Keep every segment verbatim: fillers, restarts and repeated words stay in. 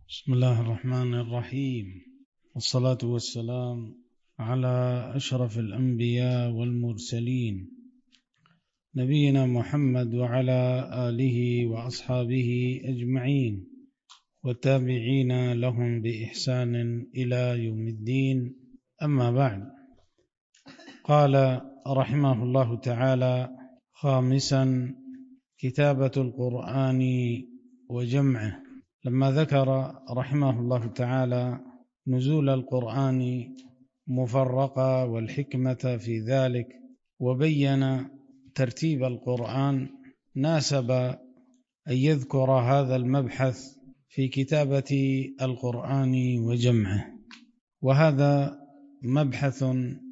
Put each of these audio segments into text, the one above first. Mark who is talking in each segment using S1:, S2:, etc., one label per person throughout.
S1: بسم الله الرحمن الرحيم، والصلاة والسلام على أشرف الأنبياء والمرسلين نبينا محمد وعلى آله وأصحابه أجمعين والتابعين لهم بإحسان إلى يوم الدين. أما بعد، قال رحمه الله تعالى: خامسا، كتابة القرآن وجمعه. لما ذكر رحمه الله تعالى نزول القرآن مفرقا والحكمة في ذلك، وبين ترتيب القرآن، ناسب أن يذكر هذا المبحث في كتابة القرآن وجمعه، وهذا مبحث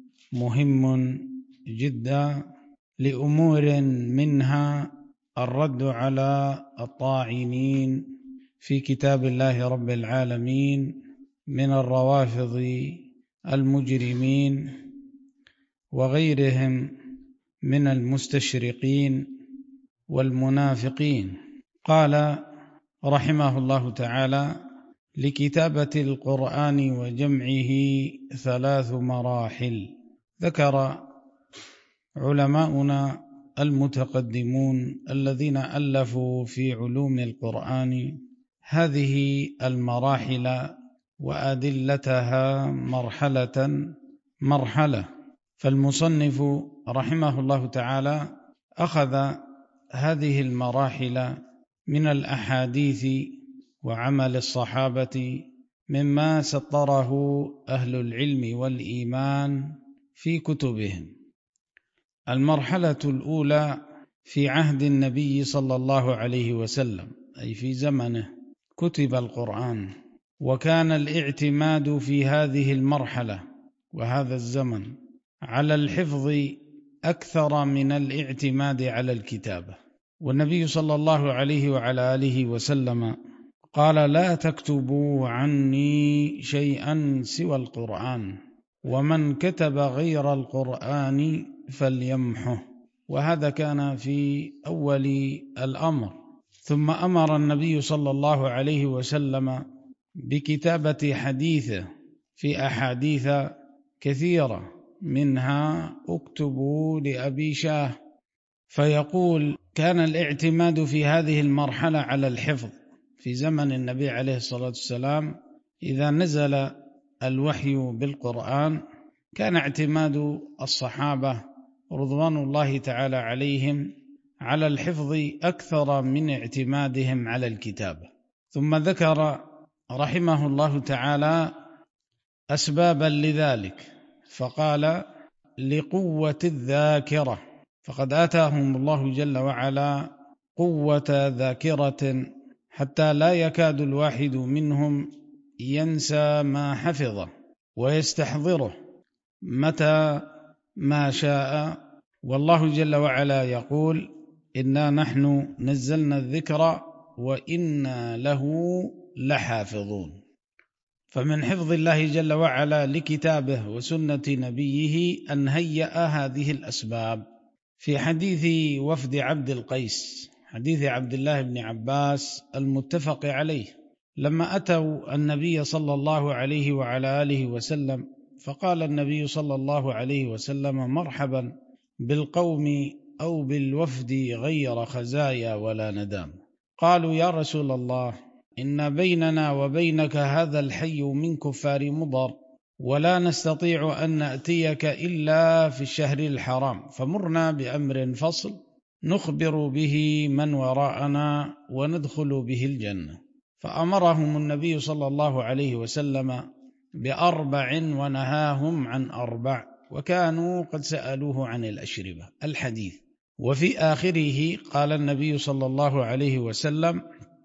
S1: مهم جدا لأمور منها الرد على الطاعنين في كتاب الله رب العالمين من الروافض المجرمين وغيرهم من المستشرقين والمنافقين. قال رحمه الله تعالى: لكتابة القرآن وجمعه ثلاث مراحل. ذكر علماؤنا المتقدمون الذين ألفوا في علوم القرآن هذه المراحل وأدلتها مرحلة مرحلة. فالمصنف رحمه الله تعالى أخذ هذه المراحل من الأحاديث وعمل الصحابة مما سطره أهل العلم والإيمان في كتبهم. المرحلة الأولى في عهد النبي صلى الله عليه وسلم، أي في زمنه كتب القرآن، وكان الاعتماد في هذه المرحلة وهذا الزمن على الحفظ أكثر من الاعتماد على الكتابة. والنبي صلى الله عليه وعلى آله وسلم قال: لا تكتبوا عني شيئا سوى القرآن، ومن كتب غير القرآن فليمحه. وهذا كان في أول الأمر. ثم أمر النبي صلى الله عليه وسلم بكتابة حديثه في أحاديث كثيرة، منها: اكتبوا لأبي شاه. فيقول: كان الاعتماد في هذه المرحلة على الحفظ في زمن النبي عليه الصلاة والسلام. إذا نزل الوحي بالقرآن كان اعتماد الصحابة رضوان الله تعالى عليهم على الحفظ أكثر من اعتمادهم على الكتابة. ثم ذكر رحمه الله تعالى أسبابا لذلك، فقال: لقوة الذاكرة، فقد آتاهم الله جل وعلا قوة ذاكرة حتى لا يكاد الواحد منهم ينسى ما حفظه ويستحضره متى ما شاء. والله جل وعلا يقول: إنا نحن نزلنا الذكر وإنا له لحافظون. فمن حفظ الله جل وعلا لكتابه وسنة نبيه أن هيأ هذه الأسباب. في حديث وفد عبد القيس، حديث عبد الله بن عباس المتفق عليه، لما أتوا النبي صلى الله عليه وعلى آله وسلم، فقال النبي صلى الله عليه وسلم: مرحبا بالقوم أو بالوفد غير خزايا ولا ندام. قالوا: يا رسول الله، إن بيننا وبينك هذا الحي من كفار مضر، ولا نستطيع أن نأتيك إلا في الشهر الحرام، فمرنا بأمر فصل نخبر به من وراءنا وندخل به الجنة. فأمرهم النبي صلى الله عليه وسلم بأربع ونهاهم عن أربع، وكانوا قد سألوه عن الأشربة. الحديث. وفي آخره قال النبي صلى الله عليه وسلم: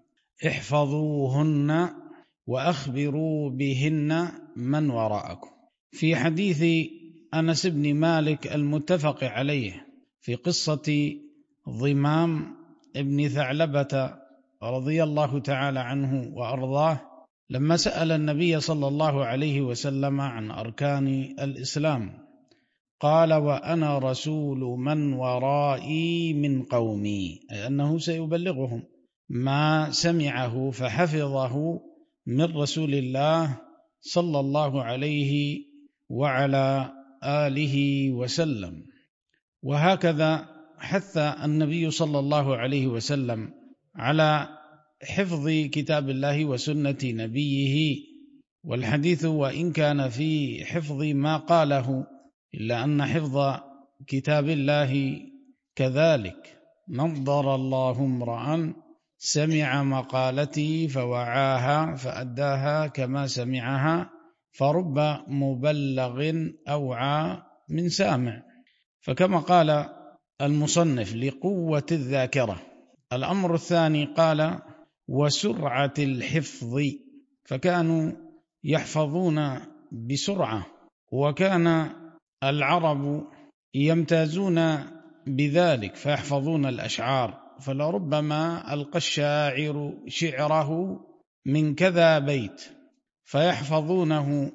S1: احفظوهن وأخبروا بهن من وراءكم. في حديث أنس بن مالك المتفق عليه في قصة ضمام ابن ثعلبة رضي الله تعالى عنه وأرضاه، لما سأل النبي صلى الله عليه وسلم عن أركان الإسلام قال: وأنا رسول من ورائي من قومي، أي أنه سيبلغهم ما سمعه فحفظه من رسول الله صلى الله عليه وعلى آله وسلم. وهكذا حث النبي صلى الله عليه وسلم على حفظ كتاب الله وسنة نبيه. والحديث وإن كان في حفظ ما قاله إلا أن حفظ كتاب الله كذلك. نضر الله امرأ سمع مقالتي فوعاها فأداها كما سمعها فرب مبلغ أوعى من سامع. فكما قال المصنف لقوة الذاكرة. الأمر الثاني قال وسرعة الحفظ، فكانوا يحفظون بسرعة، وكان العرب يمتازون بذلك فيحفظون الأشعار، فلربما ألقى الشاعر شعره من كذا بيت فيحفظونه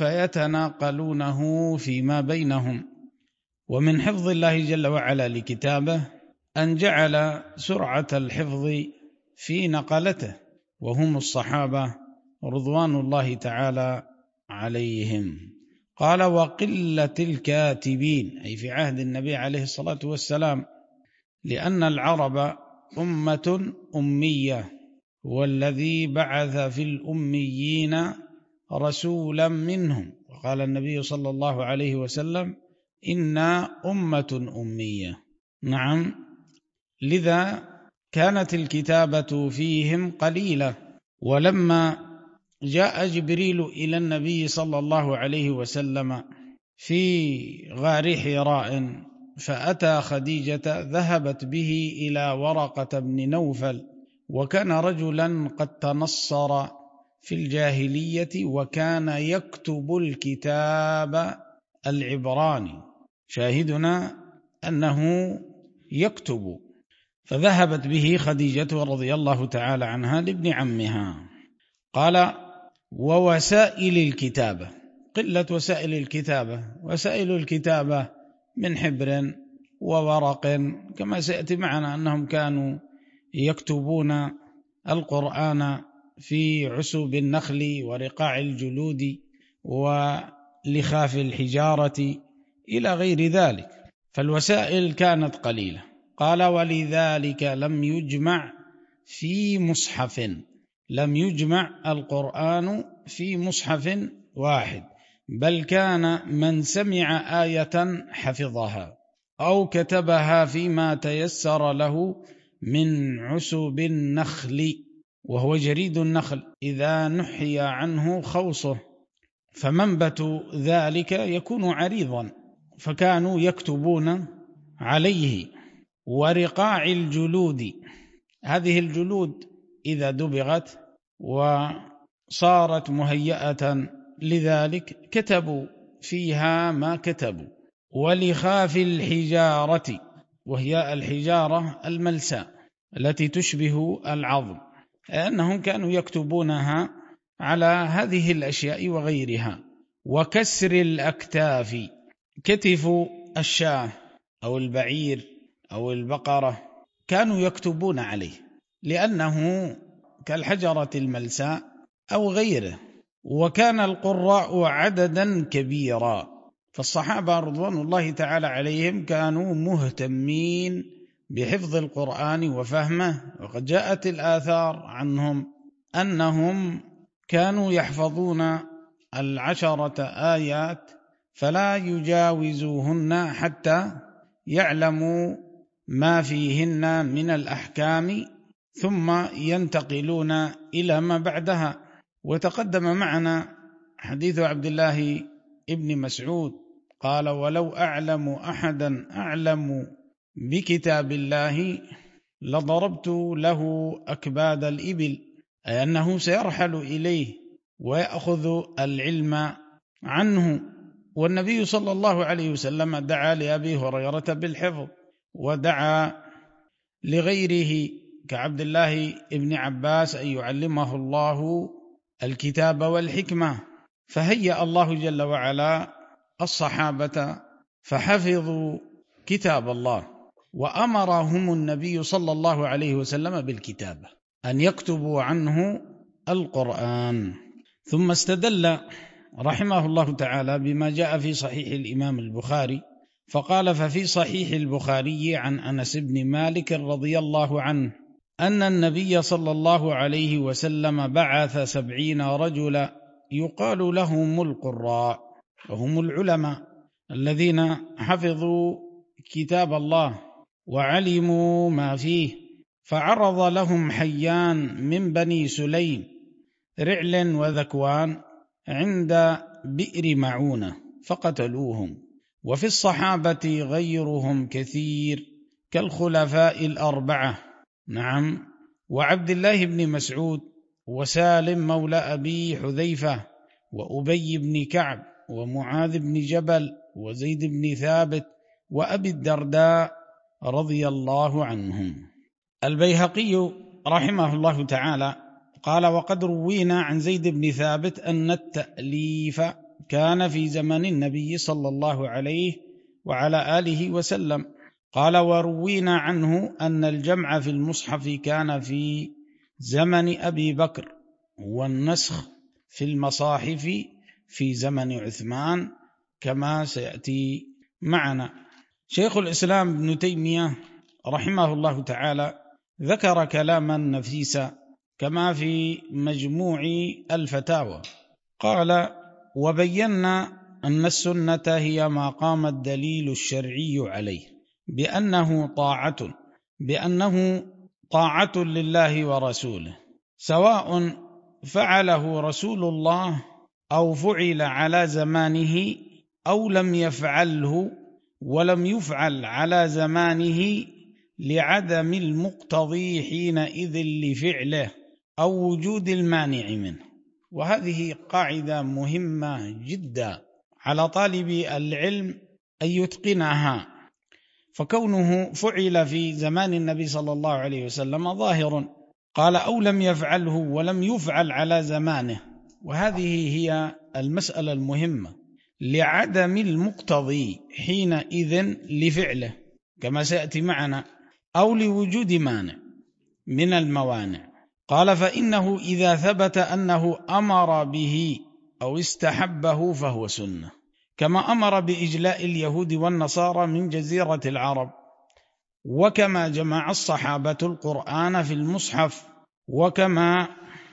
S1: فيتناقلونه فيما بينهم. ومن حفظ الله جل وعلا لكتابه أن جعل سرعة الحفظ في نقلته، وهم الصحابة رضوان الله تعالى عليهم. قال وقلة الكاتبين، أي في عهد النبي عليه الصلاة والسلام، لأن العرب أمة أمية، والذي بعث في الأميين رسولا منهم. وقال النبي صلى الله عليه وسلم إنا أمة أمية. نعم، لذا كانت الكتابة فيهم قليلة. ولما جاء جبريل إلى النبي صلى الله عليه وسلم في غار حراء فأتى خديجة ذهبت به إلى ورقة بن نوفل، وكان رجلا قد تنصر في الجاهلية وكان يكتب الكتاب العبراني، شاهدنا أنه يكتب. فذهبت به خديجة رضي الله تعالى عنها لابن عمها. قال ووسائل الكتابة، قلة وسائل الكتابة. وسائل الكتابة من حبر وورق، كما سيأتي معنا أنهم كانوا يكتبون القرآن في عسب النخل ورقاع الجلود ولخاف الحجارة إلى غير ذلك، فالوسائل كانت قليلة. قال ولذلك لم يجمع في مصحف، لم يجمع القرآن في مصحف واحد، بل كان من سمع آية حفظها أو كتبها فيما تيسر له من عسب النخل، وهو جريد النخل إذا نحي عنه خوصه، فمنبت ذلك يكون عريضا، فكانوا يكتبون عليه. ورقاع الجلود، هذه الجلود إذا دبغت وصارت مهيئة لذلك كتبوا فيها ما كتبوا. ولخاف الحجارة، وهي الحجارة الملساء التي تشبه العظم، لأنهم كانوا يكتبونها على هذه الأشياء وغيرها. وكسر الأكتاف، كتف الشاة أو البعير أو البقرة كانوا يكتبون عليه لأنه كالحجرة الملساء أو غيره. وكان القراء عددا كبيرا، فالصحابة رضوان الله تعالى عليهم كانوا مهتمين بحفظ القرآن وفهمه. وقد جاءت الآثار عنهم أنهم كانوا يحفظون العشرة آيات فلا يجاوزوهن حتى يعلموا ما فيهن من الأحكام، ثم ينتقلون إلى ما بعدها. وتقدم معنا حديث عبد الله ابن مسعود قال ولو أعلم أحدا أعلم بكتاب الله لضربت له أكباد الإبل، أي أنه سيرحل إليه ويأخذ العلم عنه. والنبي صلى الله عليه وسلم دعا لأبي هريرة بالحفظ، ودعا لغيره كعبد الله ابن عباس أن يعلمه الله الكتاب والحكمة. فهيأ الله جل وعلا الصحابة فحفظوا كتاب الله، وأمرهم النبي صلى الله عليه وسلم بالكتابة، أن يكتبوا عنه القرآن. ثم استدل رحمه الله تعالى بما جاء في صحيح الإمام البخاري فقال: ففي صحيح البخاري عن أنس بن مالك رضي الله عنه أن النبي صلى الله عليه وسلم بعث سبعين رجلا يقال لهم القراء، وهم العلماء الذين حفظوا كتاب الله وعلموا ما فيه، فعرض لهم حيان من بني سليم رعل وذكوان عند بئر معونة فقتلوهم. وفي الصحابة غيرهم كثير كالخلفاء الأربعة، نعم، وعبد الله بن مسعود وسالم مولى أبي حذيفة وأبي بن كعب ومعاذ بن جبل وزيد بن ثابت وأبي الدرداء رضي الله عنهم. البيهقي رحمه الله تعالى قال: وقد روينا عن زيد بن ثابت أن التأليف كان في زمن النبي صلى الله عليه وعلى آله وسلم. قال: وروينا عنه أن الجمع في المصحف كان في زمن أبي بكر، والنسخ في المصاحف في زمن عثمان، كما سيأتي معنا. شيخ الإسلام ابن تيمية رحمه الله تعالى ذكر كلاما نفيسا كما في مجموع الفتاوى، قال: وبينا أن السنة هي ما قام الدليل الشرعي عليه بأنه طاعة بأنه طاعة لله ورسوله، سواء فعله رسول الله أو فعل على زمانه أو لم يفعله ولم يفعل على زمانه لعدم المقتضي حينئذ لفعله أو وجود المانع منه. وهذه قاعدة مهمة جدا على طالب العلم أن يتقنها، فكونه فعل في زمان النبي صلى الله عليه وسلم ظاهر. قال: أو لم يفعله ولم يفعل على زمانه، وهذه هي المسألة المهمة، لعدم المقتضي حينئذ لفعله كما سيأتي معنا، أو لوجود مانع من الموانع. قال: فإنه إذا ثبت أنه أمر به أو استحبه فهو سنة، كما أمر بإجلاء اليهود والنصارى من جزيرة العرب، وكما جمع الصحابة القرآن في المصحف، وكما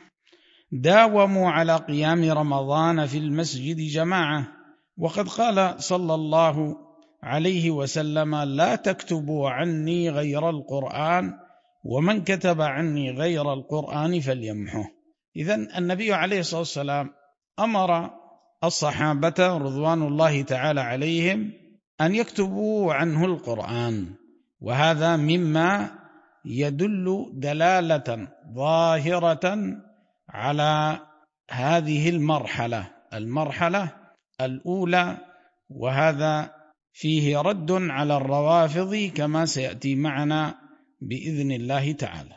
S1: داوموا على قيام رمضان في المسجد جماعة. وقد قال صلى الله عليه وسلم: لا تكتبوا عني غير القرآن، ومن كتب عني غير القرآن فليمحه. إذن النبي عليه الصلاة والسلام أمر الصحابة رضوان الله تعالى عليهم أن يكتبوا عنه القرآن، وهذا مما يدل دلالة ظاهرة على هذه المرحلة المرحلة الأولى، وهذا فيه رد على الروافض كما سيأتي معنا بإذن الله تعالى.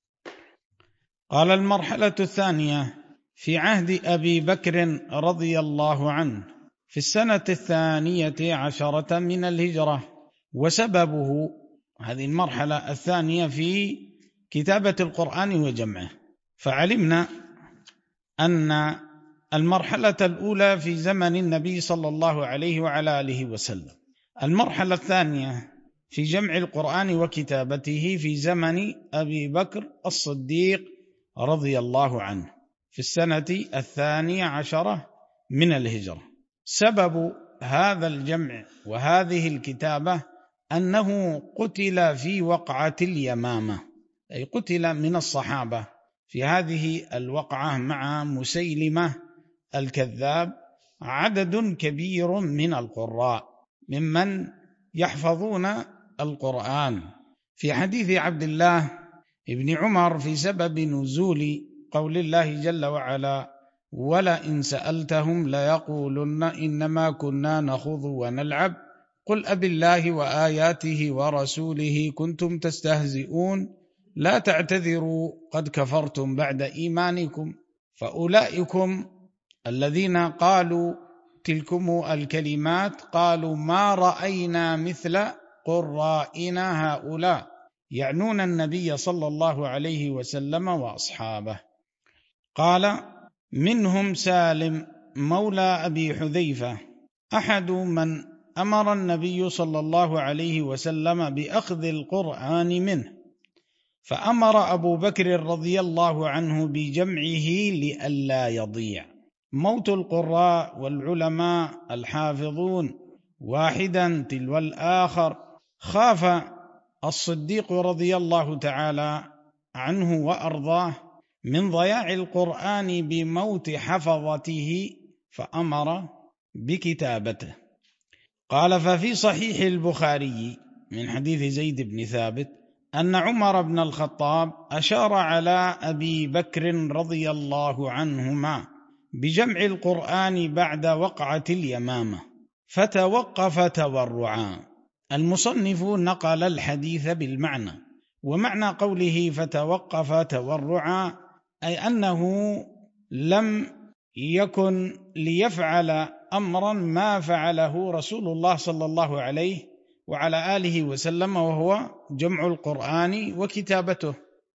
S1: قال: المرحلة الثانية في عهد أبي بكر رضي الله عنه في السنة الثانية عشرة من الهجرة، وسببه هذه المرحلة الثانية في كتابة القرآن وجمعه. فعلمنا أن المرحلة الأولى في زمن النبي صلى الله عليه وعلى آله وسلم، المرحلة الثانية في جمع القرآن وكتابته في زمن أبي بكر الصديق رضي الله عنه في السنة الثانية عشرة من الهجرة. سبب هذا الجمع وهذه الكتابة أنه قتل في وقعة اليمامة، أي قتل من الصحابة في هذه الوقعة مع مسيلمة الكذاب عدد كبير من القراء ممن يحفظون القرآن. في حديث عبد الله ابن عمر في سبب نزول قول الله جل وعلا: ولئن سألتهم ليقولن إنما كنا نخوض ونلعب قل أب الله وآياته ورسوله كنتم تستهزئون لا تعتذروا قد كفرتم بعد إيمانكم. فأولئكم الذين قالوا تلكم الكلمات قالوا: ما رأينا مثل قرائنا هؤلاء، يعنون النبي صلى الله عليه وسلم وأصحابه. قال: منهم سالم مولى أبي حذيفة أحد من أمر النبي صلى الله عليه وسلم بأخذ القرآن منه، فأمر أبو بكر رضي الله عنه بجمعه لئلا يضيع. موت القراء والعلماء الحافظون واحدا تلو الآخر، خاف الصديق رضي الله تعالى عنه وأرضاه من ضياع القرآن بموت حفظته، فأمر بكتابته. قال: ففي صحيح البخاري من حديث زيد بن ثابت أن عمر بن الخطاب أشار على أبي بكر رضي الله عنهما بجمع القرآن بعد وقعة اليمامة، فتوقف تورعا. المصنف نقل الحديث بالمعنى، ومعنى قوله فتوقف تورعا أي أنه لم يكن ليفعل أمرا ما فعله رسول الله صلى الله عليه وعلى آله وسلم، وهو جمع القرآن وكتابته،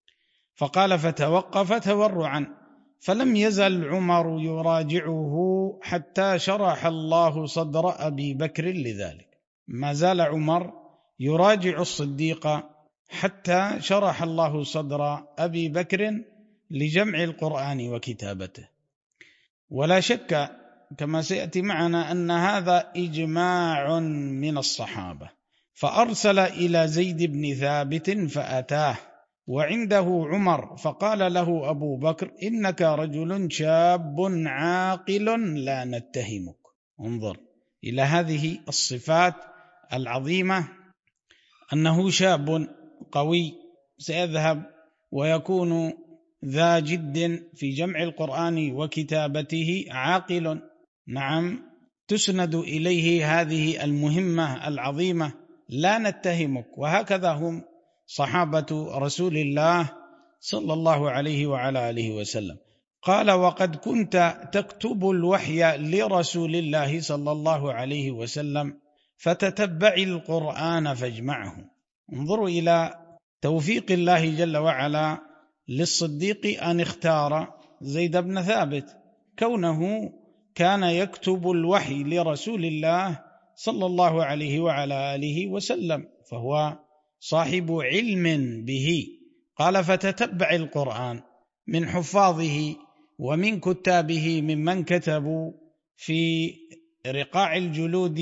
S1: فقال فتوقف تورعا، فلم يزل عمر يراجعه حتى شرح الله صدر أبي بكر لذلك. ما زال عمر يراجع الصديق حتى شرح الله صدر أبي بكر لجمع القرآن وكتابته. ولا شك كما سيأتي معنا أن هذا إجماع من الصحابة، فأرسل إلى زيد بن ثابت فأتاه وعنده عمر، فقال له أبو بكر: إنك رجل شاب عاقل لا نتهمك. انظر إلى هذه الصفات العظيمة، أنه شاب قوي سيذهب ويكون ذا جد في جمع القرآن وكتابته، عاقل، نعم، تسند إليه هذه المهمة العظيمة، لا نتهمك. وهكذا هم صحابة رسول الله صلى الله عليه وعلى آله وسلم. قال: وقد كنت تكتب الوحي لرسول الله صلى الله عليه وسلم فتتبع القرآن فاجمعه. انظروا إلى توفيق الله جل وعلا للصديق أن اختار زيد بن ثابت، كونه كان يكتب الوحي لرسول الله صلى الله عليه وعلى آله وسلم، فهو صاحب علم به. قال: فتتبع القرآن من حفاظه ومن كتابه ممن كتبوا في رقاع الجلود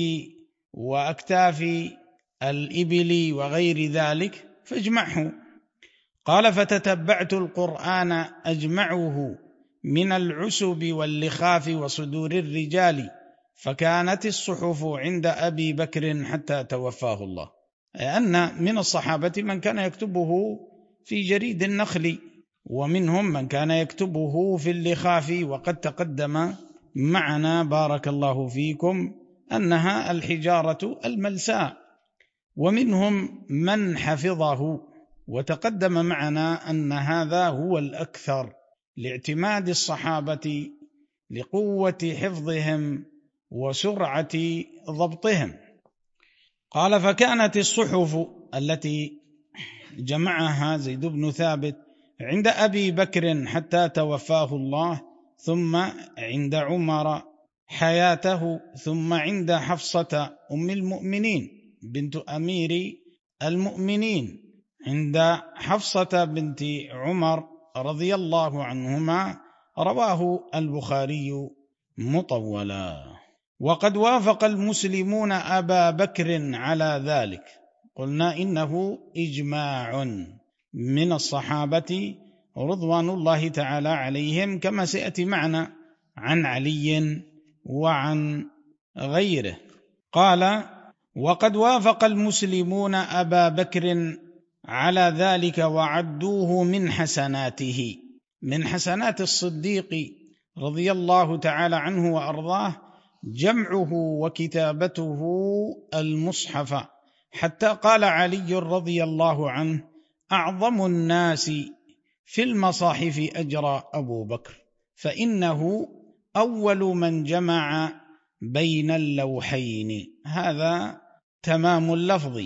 S1: وأكتاف الإبل وغير ذلك، فاجمعه. قال: فتتبعت القرآن أجمعه من العسب واللخاف وصدور الرجال، فكانت الصحف عند أبي بكر حتى توفاه الله. أن من الصحابة من كان يكتبه في جريد النخل، ومنهم من كان يكتبه في اللخاف، وقد تقدم معنا بارك الله فيكم أنها الحجارة الملساء، ومنهم من حفظه، وتقدم معنا أن هذا هو الأكثر لاعتماد الصحابة لقوة حفظهم وسرعة ضبطهم. قال: فكانت الصحف التي جمعها زيد بن ثابت عند أبي بكر حتى توفاه الله، ثم عند عمر حياته، ثم عند حفصة أم المؤمنين بنت أمير المؤمنين، عند حفصة بنت عمر رضي الله عنهما، رواه البخاري مطولا. وقد وافق المسلمون أبا بكر على ذلك. قلنا إنه إجماع من الصحابة رضوان الله تعالى عليهم، كما سيأتي معنا عن علي وعن غيره. قال: وقد وافق المسلمون أبا بكر على ذلك وعدوه من حسناته. من حسنات الصديق رضي الله تعالى عنه وأرضاه جمعه وكتابته المصحف، حتى قال علي رضي الله عنه: أعظم الناس في المصاحف أجرى أبو بكر، فإنه أول من جمع بين اللوحين. هذا تمام اللفظ،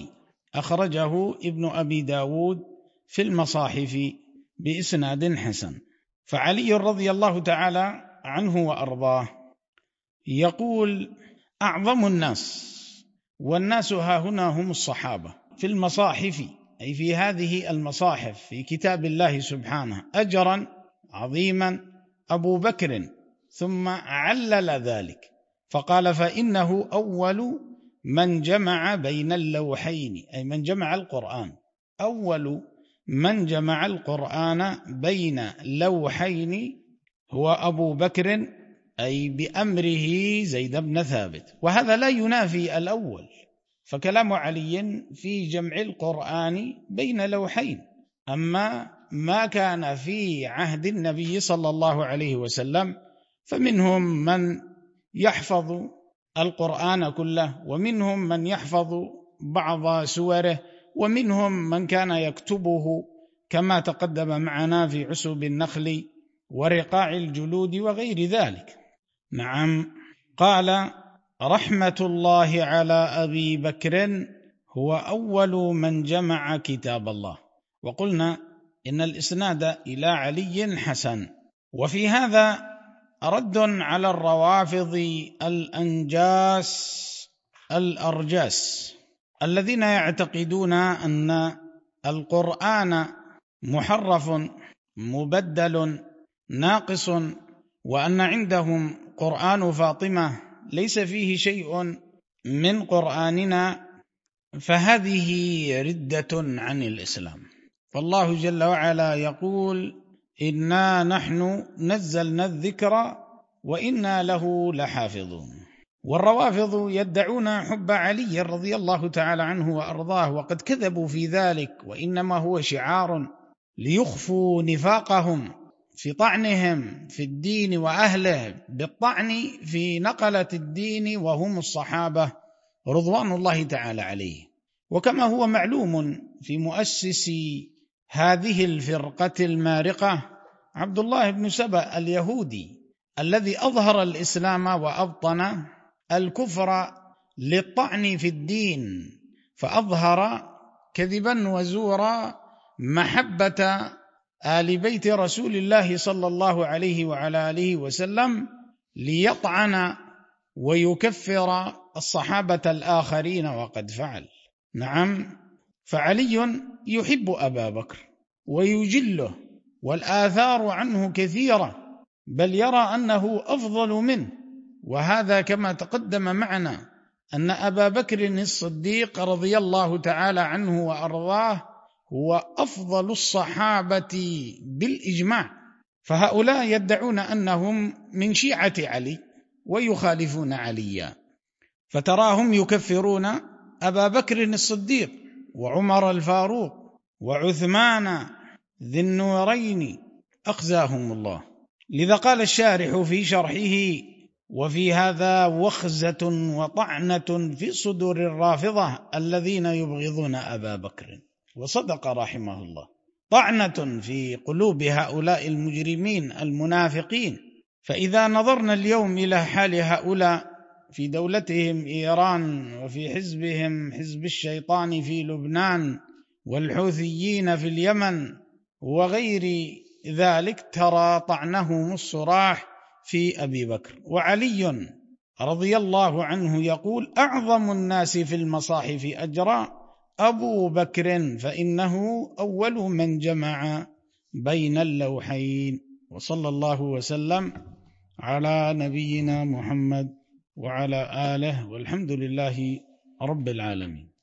S1: أخرجه ابن أبي داود في المصاحف بإسناد حسن. فعلي رضي الله تعالى عنه وأرضاه يقول: أعظم الناس، والناس ها هنا هم الصحابة، في المصاحف، أي في هذه المصاحف في كتاب الله سبحانه، أجرا عظيما أبو بكر، ثم علل ذلك فقال: فإنه أول من جمع بين اللوحين، أي من جمع القرآن، أول من جمع القرآن بين لوحين هو أبو بكر، أي بأمره زيد بن ثابت. وهذا لا ينافي الأول، فكلام علي في جمع القرآن بين لوحين. أما ما كان في عهد النبي صلى الله عليه وسلم فمنهم من يحفظ القرآن كله، ومنهم من يحفظ بعض سوره، ومنهم من كان يكتبه كما تقدم معنا في عسب النخل ورقاع الجلود وغير ذلك. نعم. قال: رحمة الله على أبي بكر هو أول من جمع كتاب الله. وقلنا إن الإسناد إلى علي حسن. وفي هذا رد على الروافض الأنجاس الأرجاس الذين يعتقدون أن القرآن محرف مبدل ناقص، وأن عندهم قرآن فاطمة ليس فيه شيء من قرآننا، فهذه ردة عن الإسلام. فالله جل وعلا يقول: إنا نحن نزلنا الذكر وإنا له لحافظون. والروافض يدعون حب علي رضي الله تعالى عنه وأرضاه، وقد كذبوا في ذلك، وإنما هو شعار ليخفوا نفاقهم في طعنهم في الدين وأهله، بالطعن في نقلة الدين وهم الصحابة رضوان الله تعالى عليه. وكما هو معلوم في مؤسس هذه الفرقة المارقة عبد الله بن سبأ اليهودي، الذي أظهر الإسلام وأبطن الكفر للطعن في الدين، فأظهر كذبا وزورا محبة آل بيت رسول الله صلى الله عليه وعلى آله وسلم، ليطعن ويكفر الصحابة الآخرين، وقد فعل. نعم. فعلي يحب أبا بكر ويجله، والآثار عنه كثيرة، بل يرى أنه أفضل منه. وهذا كما تقدم معنا أن أبا بكر الصديق رضي الله تعالى عنه وأرضاه هو أفضل الصحابة بالإجماع. فهؤلاء يدعون أنهم من شيعة علي ويخالفون عليا، فتراهم يكفرون أبا بكر الصديق وعمر الفاروق وعثمان ذي النورين أخزاهم الله. لذا قال الشارح في شرحه: وفي هذا وخزة وطعنة في صدور الرافضة الذين يبغضون أبا بكر. وصدق رحمه الله، طعنة في قلوب هؤلاء المجرمين المنافقين. فإذا نظرنا اليوم إلى حال هؤلاء في دولتهم إيران، وفي حزبهم حزب الشيطان في لبنان، والحوثيين في اليمن وغير ذلك، ترى طعنهم الصراح في أبي بكر. وعلي رضي الله عنه يقول: أعظم الناس في المصاحف أجرا أبو بكر، فإنه أول من جمع بين اللوحين. وصلى الله وسلم على نبينا محمد وعلى آله، والحمد لله رب العالمين.